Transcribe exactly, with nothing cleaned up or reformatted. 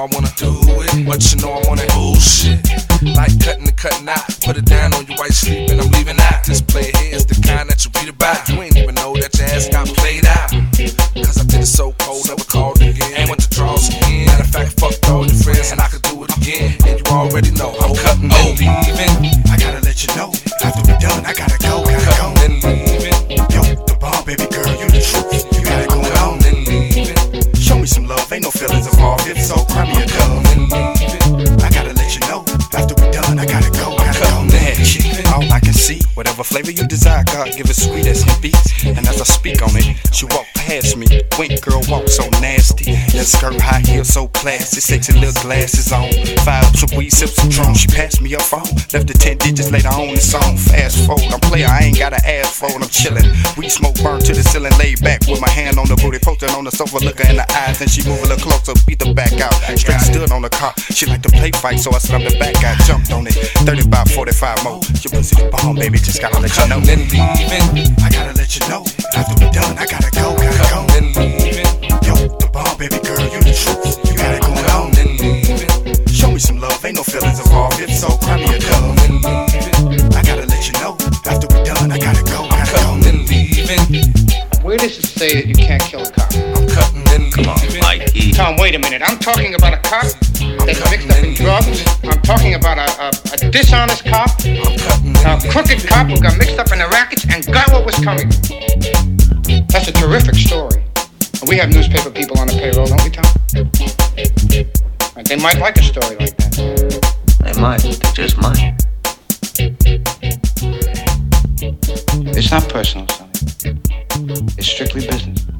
I wanna do it, but you know I'm on that bullshit. Like cutting and cutting out, put it down on your white sleep and I'm leaving out. This player here is the kind that you read about. You ain't even know that your ass got played out. Cause I did it so cold, never called again. And went to draws again. Matter of fact, fucked all your friends and I could do it again. And you already know I'm cutting and leaving. I gotta let you know, after we done, I gotta go, gotta go. Cutting and leaving. Yo, the bomb, baby girl, you the truth. You got it going on. And leaving. Show me some love, ain't no feelings involved. If so, cry me a dove. And leaving. I gotta let you know, after we done, I gotta go, gotta go. Cutting. All I can see, whatever flavor you desire, God give it sweet as it beats. And as I speak on it, she walked past me. Wink, girl, walk so nasty. That skirt, high heel, so classy. Sexy little glasses on. Five ups of weed, sips of Patron. She passed me her phone. Left the ten digits later on the song. Fast forward, I'm player, I ain't gotta ask for it. I'm chillin'. Weed smoke burn to the ceiling, laid back with my hand on the booty, posted on the sofa, looking in the eyes. Then she move a little closer, beat the back out. Straight stood on the car. She like to play fight, so I slammed the back out, jumped on it. thirty-five, forty-five more. Your pussy the bomb, baby, just gotta let you know. And leaving. I gotta let you know, after we done, I gotta go, gotta go. And leaving. Yo, the bomb, baby girl, you the truth. You got it going on. And leaving. Show me some love, ain't no feelings involved. If so, cry me a dove. And leaving. I gotta let you know, after we done, I gotta go, gotta go. And leaving. Where does it say that you can't kill a cop? I'm cutting and leaving. Mikey. Tom, wait a minute. I'm talking about a cop that's mixed up in drugs. I'm talking about a, a, a dishonest cop, I'm cutting a and crooked cop who got mixed up in the rackets and got what was coming. That's a terrific story. And we have newspaper people on the payroll, don't we, Tom? And they might like a story like that. They might. They just might. It's not personal, Sonny. It's strictly business.